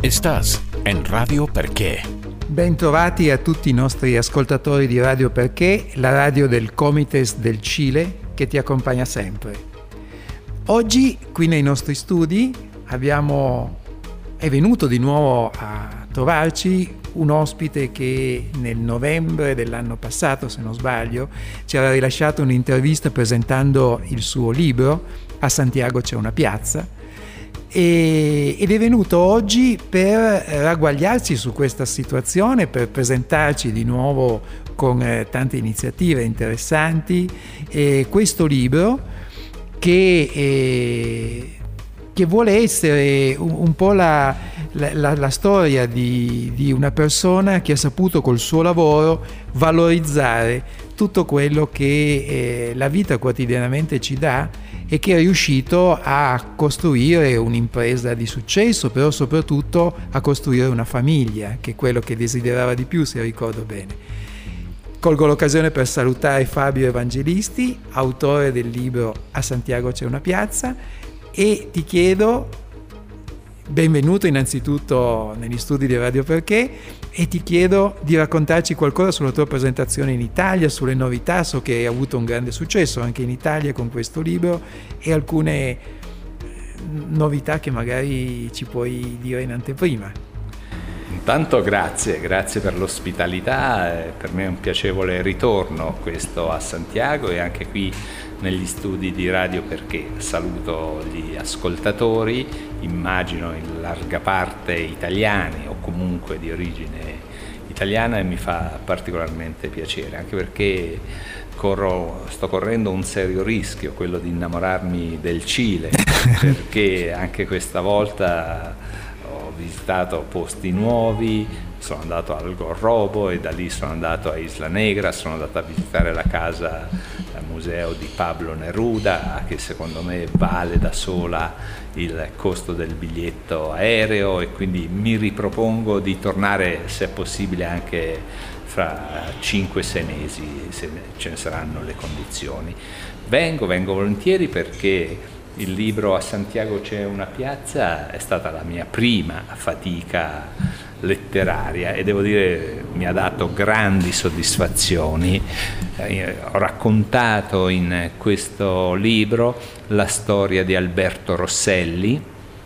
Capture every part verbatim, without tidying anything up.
Estás en Radio Perché. Bentrovati a tutti i nostri ascoltatori di Radio Perché, la radio del Comites del Cile che ti accompagna sempre. Oggi qui nei nostri studi abbiamo, è venuto di nuovo a trovarci un ospite che nel novembre dell'anno passato, se non sbaglio, ci aveva rilasciato un'intervista presentando il suo libro A Santiago c'è una piazza. Ed è venuto oggi per ragguagliarci su questa situazione, per presentarci di nuovo con eh, tante iniziative interessanti eh, questo libro che, eh, che vuole essere un, un po' la, la, la storia di, di una persona che ha saputo col suo lavoro valorizzare tutto quello che eh, la vita quotidianamente ci dà e che è riuscito a costruire un'impresa di successo, però soprattutto a costruire una famiglia, che è quello che desiderava di più, se ricordo bene. Colgo l'occasione per salutare Fabio Evangelisti, autore del libro A Santiago c'è una piazza, e ti chiedo, benvenuto innanzitutto negli studi di Radio Perché, e ti chiedo di raccontarci qualcosa sulla tua presentazione in Italia, sulle novità. So che hai avuto un grande successo anche in Italia con questo libro, e alcune novità che magari ci puoi dire in anteprima. Intanto grazie, grazie per l'ospitalità, per me è un piacevole ritorno questo a Santiago e anche qui negli studi di Radio Perché. Saluto gli ascoltatori, immagino in larga parte italiani o comunque di origine italiana, e mi fa particolarmente piacere, anche perché corro, sto correndo un serio rischio, quello di innamorarmi del Cile, perché anche questa volta ho visitato posti nuovi, sono andato al Gorrobo e da lì sono andato a Isla Negra, sono andato a visitare la casa, il museo di Pablo Neruda, che secondo me vale da sola il costo del biglietto aereo, e quindi mi ripropongo di tornare, se è possibile, anche fra cinque sei mesi, se ce ne saranno le condizioni. Vengo, vengo volentieri perché il libro A Santiago c'è una piazza è stata la mia prima fatica letteraria e devo dire mi ha dato grandi soddisfazioni. Eh, ho raccontato in questo libro la storia di Alberto Rosselli,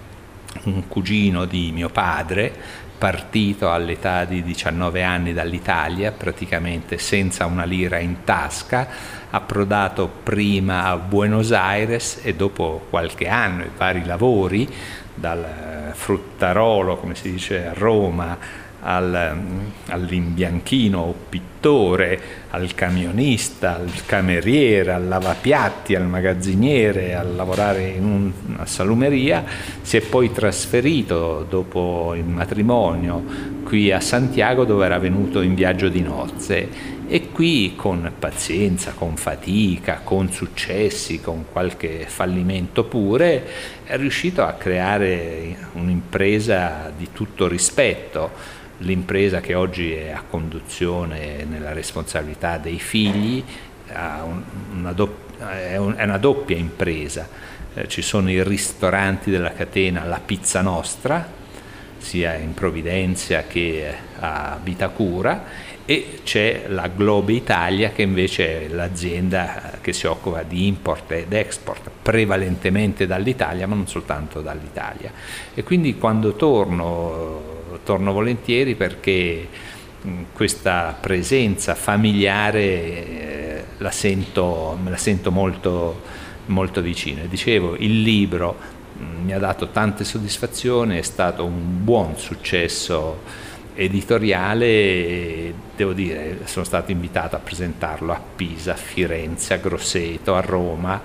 un cugino di mio padre, partito all'età di diciannove anni dall'Italia, praticamente senza una lira in tasca, approdato prima a Buenos Aires e dopo qualche anno e vari lavori, dal fruttarolo, come si dice a Roma, al, all'imbianchino o pittore, al camionista, al cameriere, al lavapiatti, al magazziniere, a lavorare in un, una salumeria. Si è poi trasferito dopo il matrimonio qui a Santiago, dove era venuto in viaggio di nozze, e qui con pazienza, con fatica, con successi, con qualche fallimento pure, è riuscito a creare un'impresa di tutto rispetto. L'impresa che oggi è a conduzione nella responsabilità dei figli ha un, una dopp- è, un, è una doppia impresa. Eh, ci sono i ristoranti della catena La Pizza Nostra, sia in Providenza che a Vitacura, e c'è la Globe Italia, che invece è l'azienda che si occupa di import ed export prevalentemente dall'Italia, ma non soltanto dall'Italia. E quindi quando torno torno volentieri perché questa presenza familiare eh, la sento, me la sento molto, molto vicina. Dicevo, il libro mh, mi ha dato tante soddisfazioni, è stato un buon successo editoriale e devo dire sono stato invitato a presentarlo a Pisa, a Firenze, a Grosseto, a Roma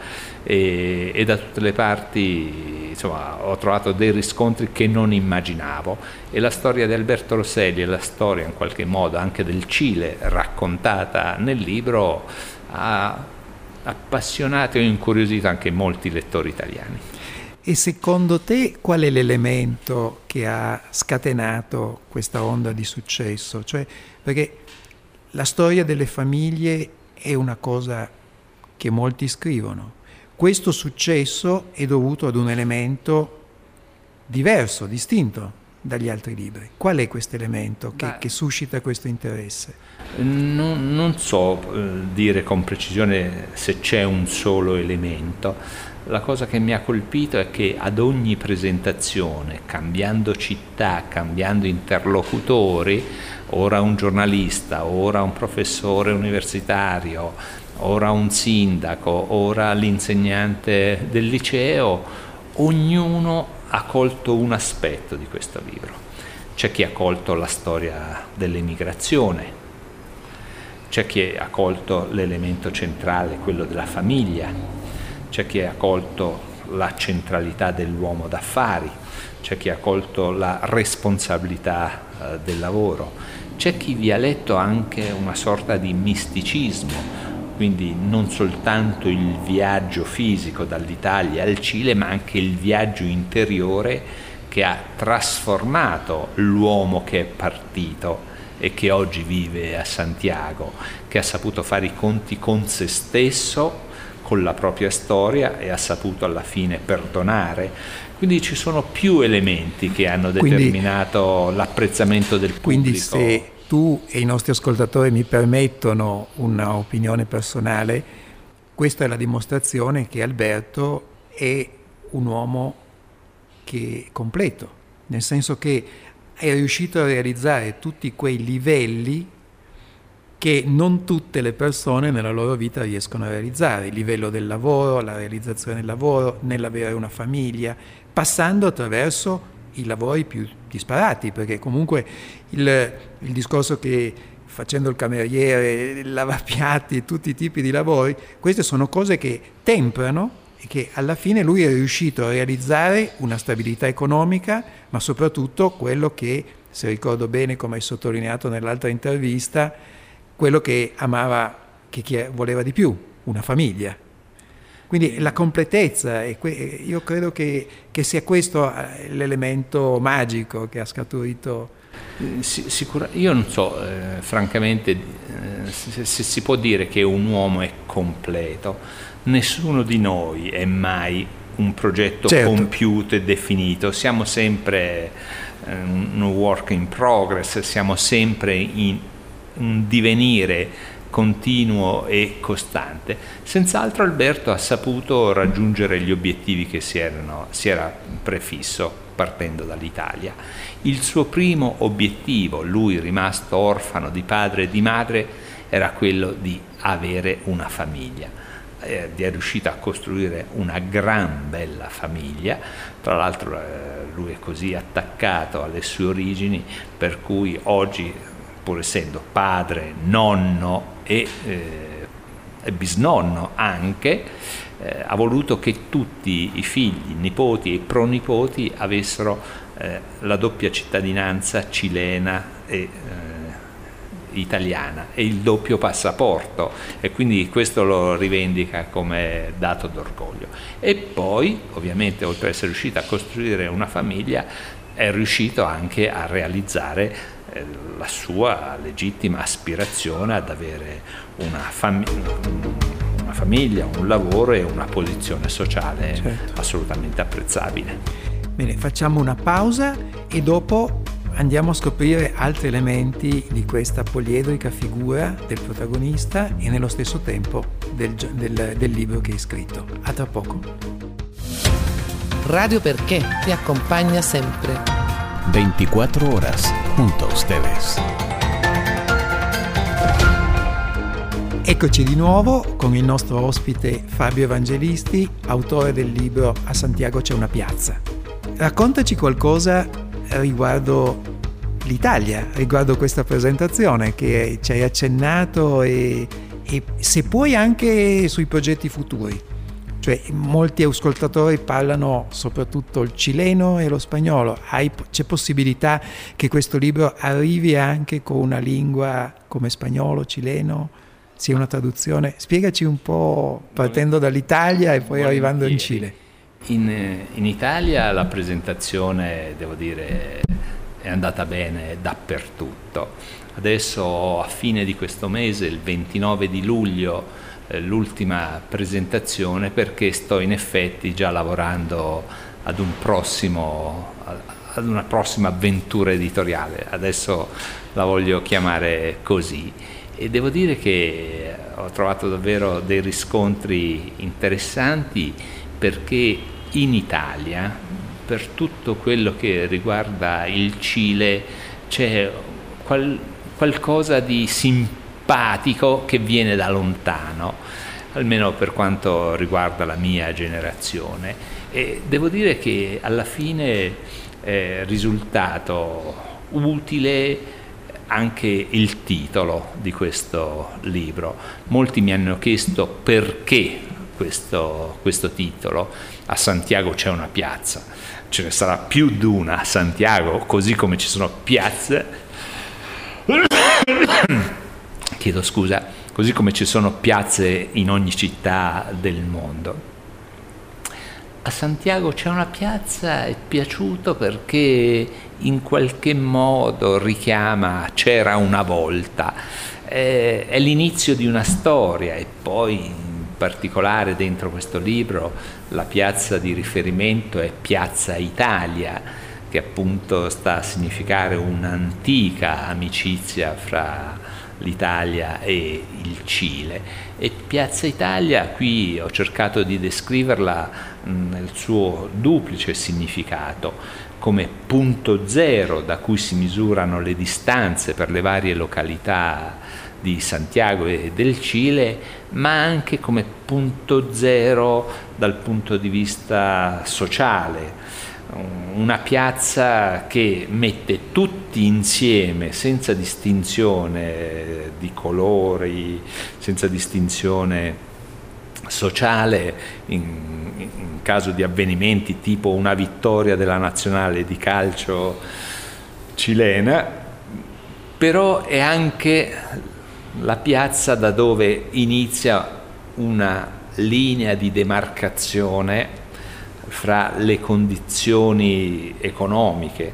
e, e da tutte le parti insomma ho trovato dei riscontri che non immaginavo, e la storia di Alberto Rosselli e la storia in qualche modo anche del Cile raccontata nel libro ha appassionato e incuriosito anche molti lettori italiani. E secondo te qual è l'elemento che ha scatenato questa onda di successo? Cioè, perché la storia delle famiglie è una cosa che molti scrivono. Questo successo è dovuto ad un elemento diverso, distinto. dagli altri libri? Qual è questo elemento che, che suscita questo interesse? Non, non so eh, dire con precisione se c'è un solo elemento. La cosa che mi ha colpito è che ad ogni presentazione, cambiando città, cambiando interlocutori, ora un giornalista, ora un professore universitario, ora un sindaco, ora l'insegnante del liceo, ognuno ha colto un aspetto di questo libro. C'è chi ha colto la storia dell'emigrazione, c'è chi ha colto l'elemento centrale, quello della famiglia, c'è chi ha colto la centralità dell'uomo d'affari, c'è chi ha colto la responsabilità eh, del lavoro, c'è chi vi ha letto anche una sorta di misticismo, quindi non soltanto il viaggio fisico dall'Italia al Cile, ma anche il viaggio interiore che ha trasformato l'uomo che è partito e che oggi vive a Santiago, che ha saputo fare i conti con se stesso, con la propria storia, e ha saputo alla fine perdonare. Quindi ci sono più elementi che hanno determinato quindi, l'apprezzamento del pubblico. Quindi se tu e i nostri ascoltatori mi permettono un'opinione personale, questa è la dimostrazione che Alberto è un uomo che è completo, nel senso che è riuscito a realizzare tutti quei livelli che non tutte le persone nella loro vita riescono a realizzare, il livello del lavoro, la realizzazione del lavoro, nell'avere una famiglia, passando attraverso i lavori più disparati, perché comunque il, il discorso che facendo il cameriere, il lavapiatti, tutti i tipi di lavori, queste sono cose che temprano e che alla fine lui è riuscito a realizzare una stabilità economica, ma soprattutto quello che, se ricordo bene come hai sottolineato nell'altra intervista, quello che amava, che voleva di più, una famiglia. Quindi la completezza, e io credo che, che sia questo l'elemento magico che ha scaturito. Sicura, io non so, eh, francamente, eh, se, se si può dire che un uomo è completo. Nessuno di noi è mai un progetto certo. compiuto e definito. Siamo sempre eh, un work in progress, siamo sempre in un divenire continuo e costante. Senz'altro Alberto ha saputo raggiungere gli obiettivi che si, erano, si era prefisso partendo dall'Italia. Il suo primo obiettivo, lui rimasto orfano di padre e di madre, era quello di avere una famiglia. Eh, è riuscito a costruire una gran bella famiglia, tra l'altro eh, lui è così attaccato alle sue origini per cui oggi, pur essendo padre, nonno e, eh, e bisnonno anche, eh, ha voluto che tutti i figli, nipoti e pronipoti avessero eh, la doppia cittadinanza cilena e eh, italiana e il doppio passaporto, e quindi questo lo rivendica come dato d'orgoglio. E poi, ovviamente, oltre ad essere riuscito a costruire una famiglia, è riuscito anche a realizzare la sua legittima aspirazione ad avere una, fam- una famiglia, un lavoro e una posizione sociale certo. assolutamente apprezzabile. Bene, facciamo una pausa e dopo andiamo a scoprire altri elementi di questa poliedrica figura del protagonista e nello stesso tempo del, del, del libro che hai scritto. A tra poco. Radio Perché ti accompagna sempre. veinticuatro horas junto a ustedes. Eccoci di nuovo con il nostro ospite Fabio Evangelisti, autore del libro A Santiago c'è una piazza. Raccontaci qualcosa riguardo l'Italia, riguardo questa presentazione che ci hai accennato e, e se puoi anche sui progetti futuri. Cioè, molti ascoltatori parlano soprattutto il cileno e lo spagnolo. Hai, c'è possibilità che questo libro arrivi anche con una lingua come spagnolo, cileno, sia una traduzione? Spiegaci un po', partendo dall'Italia e poi arrivando in Cile. In, in Italia la presentazione, devo dire, è andata bene dappertutto. Adesso, a fine di questo mese, il ventinove di luglio, l'ultima presentazione, perché sto in effetti già lavorando ad un prossimo, ad una prossima avventura editoriale, adesso la voglio chiamare così. E devo dire che ho trovato davvero dei riscontri interessanti, perché in Italia, per tutto quello che riguarda il Cile, c'è qual- qualcosa di simpatico che viene da lontano, almeno per quanto riguarda la mia generazione. E devo dire che alla fine è risultato utile anche il titolo di questo libro. Molti mi hanno chiesto perché questo, questo titolo. A Santiago c'è una piazza, ce ne sarà più di una a Santiago, così come ci sono piazze chiedo scusa, così come ci sono piazze in ogni città del mondo. A Santiago c'è una piazza, è piaciuto perché in qualche modo richiama c'era una volta, è, è l'inizio di una storia, e poi in particolare dentro questo libro la piazza di riferimento è Piazza Italia, che appunto sta a significare un'antica amicizia fra l'Italia e il Cile. E Piazza Italia qui ho cercato di descriverla nel suo duplice significato, come punto zero da cui si misurano le distanze per le varie località di Santiago e del Cile, ma anche come punto zero dal punto di vista sociale. Una piazza che mette tutti insieme, senza distinzione di colori, senza distinzione sociale, in, in caso di avvenimenti tipo una vittoria della nazionale di calcio cilena, però è anche la piazza da dove inizia una linea di demarcazione fra le condizioni economiche.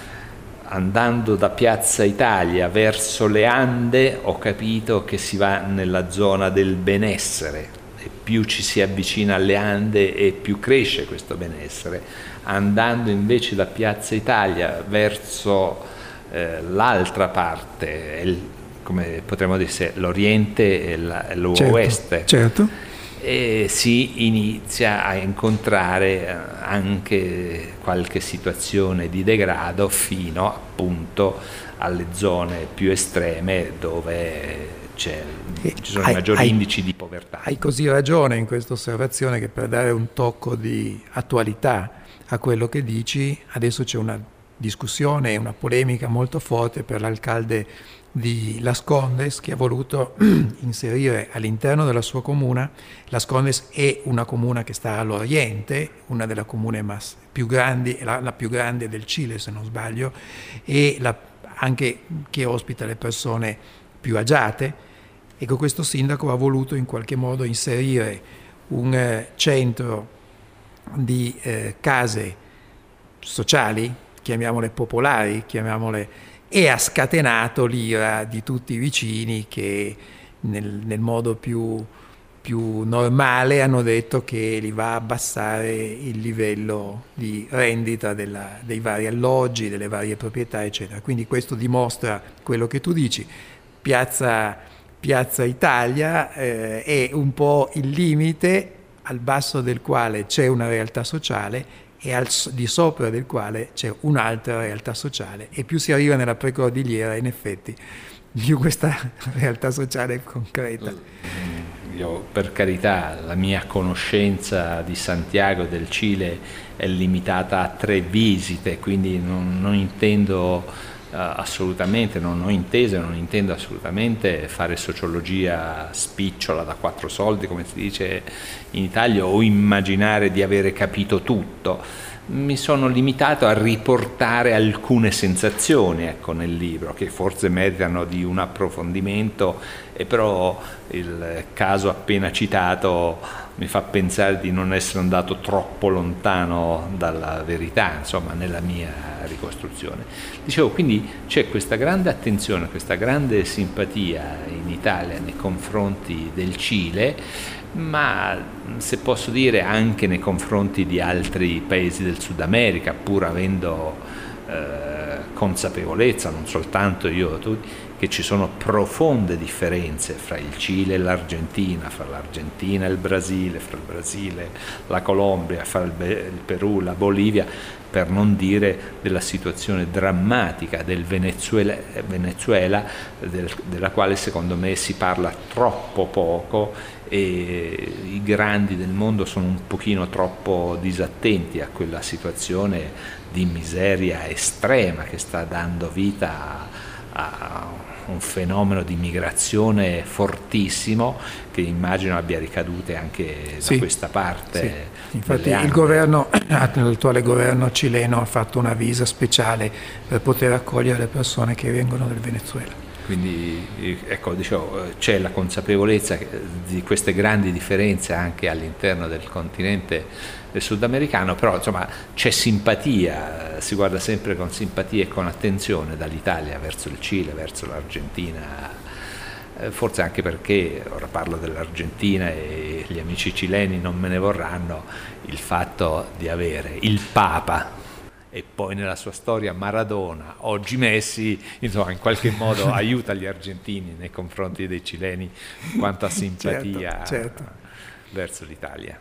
Andando da Piazza Italia verso le Ande ho capito che si va nella zona del benessere, e più ci si avvicina alle Ande e più cresce questo benessere. Andando invece da Piazza Italia verso eh, l'altra parte, il, come potremmo dire, l'Oriente e l'Oeste, certo, certo. E si inizia a incontrare anche qualche situazione di degrado, fino appunto alle zone più estreme dove c'è, ci sono hai, i maggiori hai, indici di povertà. Hai così ragione in questa osservazione, che per dare un tocco di attualità a quello che dici, adesso c'è una discussione e una polemica molto forte per l'alcalde di Las Condes, che ha voluto inserire all'interno della sua comuna. Las Condes è una comuna che sta all'oriente, una delle comune mas, più grandi, la, la più grande del Cile se non sbaglio, e la, anche che ospita le persone più agiate. Ecco, questo sindaco ha voluto in qualche modo inserire un eh, centro di eh, case sociali, chiamiamole popolari, chiamiamole, e ha scatenato l'ira di tutti i vicini che nel, nel modo più, più normale hanno detto che li va a abbassare il livello di rendita della, dei vari alloggi, delle varie proprietà, eccetera. Quindi questo dimostra quello che tu dici. Piazza, Piazza Italia eh, è un po' il limite al basso del quale c'è una realtà sociale e al di sopra del quale c'è un'altra realtà sociale, e più si arriva nella precordigliera, in effetti, più questa realtà sociale è concreta. Io, per carità, la mia conoscenza di Santiago e del Cile è limitata a tre visite, quindi non, non intendo Uh, assolutamente, non ho inteso e non intendo assolutamente fare sociologia spicciola da quattro soldi, come si dice in Italia, o immaginare di avere capito tutto. Mi sono limitato a riportare alcune sensazioni, ecco, nel libro, che forse meritano di un approfondimento, e però il caso appena citato mi fa pensare di non essere andato troppo lontano dalla verità, insomma, nella mia ricostruzione. Dicevo, quindi c'è questa grande attenzione, questa grande simpatia in Italia nei confronti del Cile, ma se posso dire anche nei confronti di altri paesi del Sud America, pur avendo eh, consapevolezza, non soltanto io, tutti, che ci sono profonde differenze fra il Cile e l'Argentina, fra l'Argentina e il Brasile, fra il Brasile, la Colombia, fra il, il Perù, la Bolivia, per non dire della situazione drammatica del Venezuela, Venezuela del, della quale secondo me si parla troppo poco e i grandi del mondo sono un pochino troppo disattenti a quella situazione di miseria estrema che sta dando vita a, a un fenomeno di migrazione fortissimo che immagino abbia ricadute anche da sì, questa parte. Sì. Infatti il governo, l'attuale governo cileno ha fatto una visa speciale per poter accogliere le persone che vengono dal Venezuela. Quindi ecco, dicevo, c'è la consapevolezza di queste grandi differenze anche all'interno del continente sudamericano, però insomma c'è simpatia, si guarda sempre con simpatia e con attenzione dall'Italia verso il Cile, verso l'Argentina, forse anche perché, ora parlo dell'Argentina e gli amici cileni non me ne vorranno, il fatto di avere il Papa e poi nella sua storia Maradona, oggi Messi, insomma in qualche modo aiuta gli argentini nei confronti dei cileni quanto a simpatia certo, certo. verso l'Italia.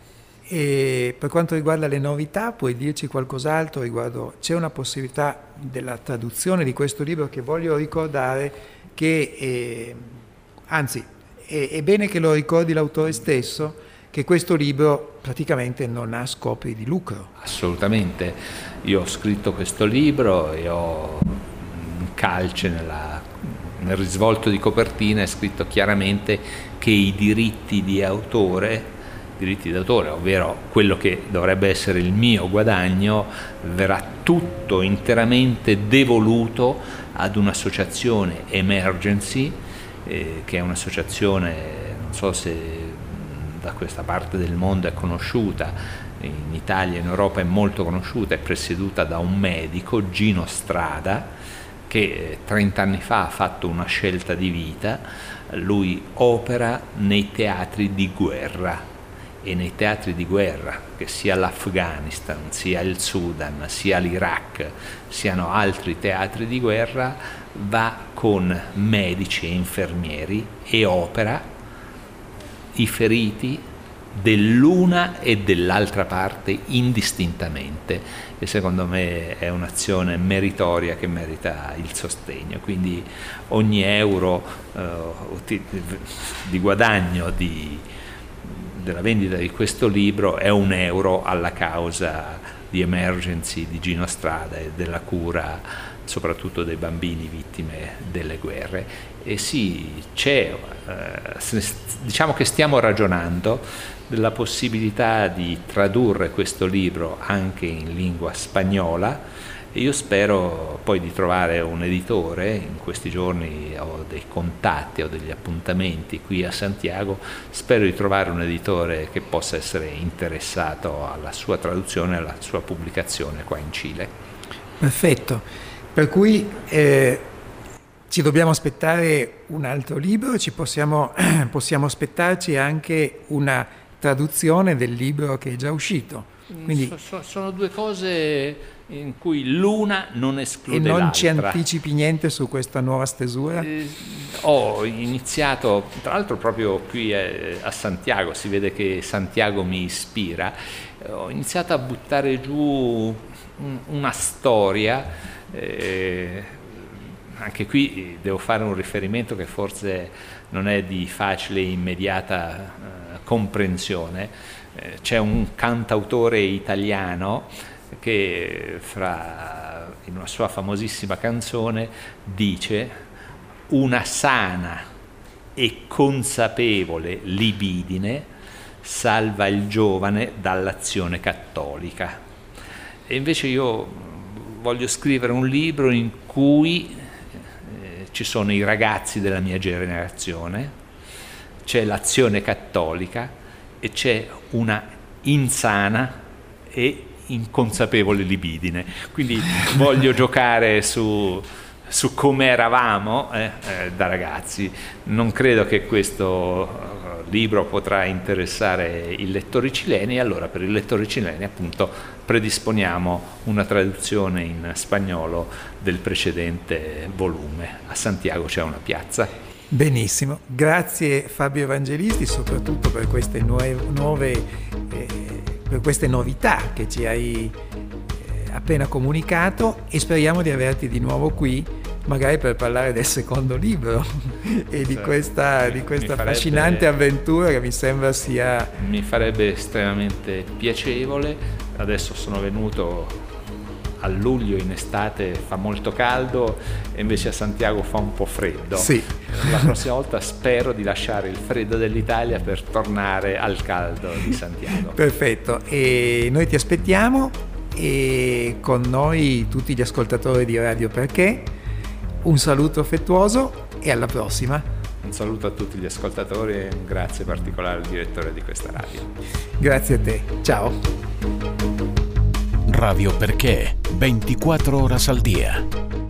E per quanto riguarda le novità, puoi dirci qualcos'altro riguardo? C'è una possibilità della traduzione di questo libro che voglio ricordare che, eh, anzi, è, è bene che lo ricordi l'autore stesso, che questo libro praticamente non ha scopi di lucro. Assolutamente, io ho scritto questo libro e ho in calce nella, nel risvolto di copertina è scritto chiaramente che i diritti di autore diritti d'autore, ovvero quello che dovrebbe essere il mio guadagno, verrà tutto interamente devoluto ad un'associazione Emergency, eh, che è un'associazione, non so se da questa parte del mondo è conosciuta, in Italia e in Europa è molto conosciuta, è presieduta da un medico, Gino Strada, che trenta anni fa ha fatto una scelta di vita. Lui opera nei teatri di guerra, e nei teatri di guerra, che sia l'Afghanistan, sia il Sudan, sia l'Iraq, siano altri teatri di guerra, va con medici e infermieri e opera i feriti dell'una e dell'altra parte indistintamente, e secondo me è un'azione meritoria che merita il sostegno. Quindi ogni euro eh, di guadagno di della vendita di questo libro è un euro alla causa di Emergency di Gino Strada e della cura soprattutto dei bambini vittime delle guerre. E sì, c'è, eh, diciamo che stiamo ragionando della possibilità di tradurre questo libro anche in lingua spagnola, e io spero poi di trovare un editore. In questi giorni ho dei contatti, ho degli appuntamenti qui a Santiago, spero di trovare un editore che possa essere interessato alla sua traduzione e alla sua pubblicazione qua in Cile. Perfetto, per cui eh, ci dobbiamo aspettare un altro libro, ci possiamo, possiamo aspettarci anche una traduzione del libro che è già uscito. Quindi, so, so, sono due cose in cui l'una non esclude l'altra. E non l'altra. ci anticipi niente su questa nuova stesura? Eh, ho iniziato, tra l'altro proprio qui a, a Santiago, si vede che Santiago mi ispira, ho iniziato a buttare giù un, una storia, eh, anche qui devo fare un riferimento che forse non è di facile e immediata eh, comprensione. Eh, c'è un cantautore italiano che fra, in una sua famosissima canzone dice: una sana e consapevole libidine salva il giovane dall'azione cattolica. E invece io voglio scrivere un libro in cui eh, ci sono i ragazzi della mia generazione, c'è l'azione cattolica e c'è una insana e inconsapevole libidine. Quindi voglio giocare su, su come eravamo eh, eh, da ragazzi. Non credo che questo libro potrà interessare i lettori cileni, e allora per i lettori cileni appunto predisponiamo una traduzione in spagnolo del precedente volume. A Santiago c'è una piazza. Benissimo, grazie Fabio Evangelisti soprattutto per queste nuove, nuove eh, per queste novità che ci hai eh, appena comunicato, e speriamo di averti di nuovo qui magari per parlare del secondo libro e di questa, di questa farebbe, affascinante avventura che mi sembra sia... Mi farebbe estremamente piacevole. Adesso sono venuto a luglio, in estate fa molto caldo e invece a Santiago fa un po' freddo. Sì. La prossima volta spero di lasciare il freddo dell'Italia per tornare al caldo di Santiago. Perfetto, e noi ti aspettiamo, e con noi tutti gli ascoltatori di Radio Perché. Un saluto affettuoso e alla prossima. Un saluto a tutti gli ascoltatori e un grazie particolare al direttore di questa radio. Grazie a te, ciao. Radio Perché, ventiquattro horas al día.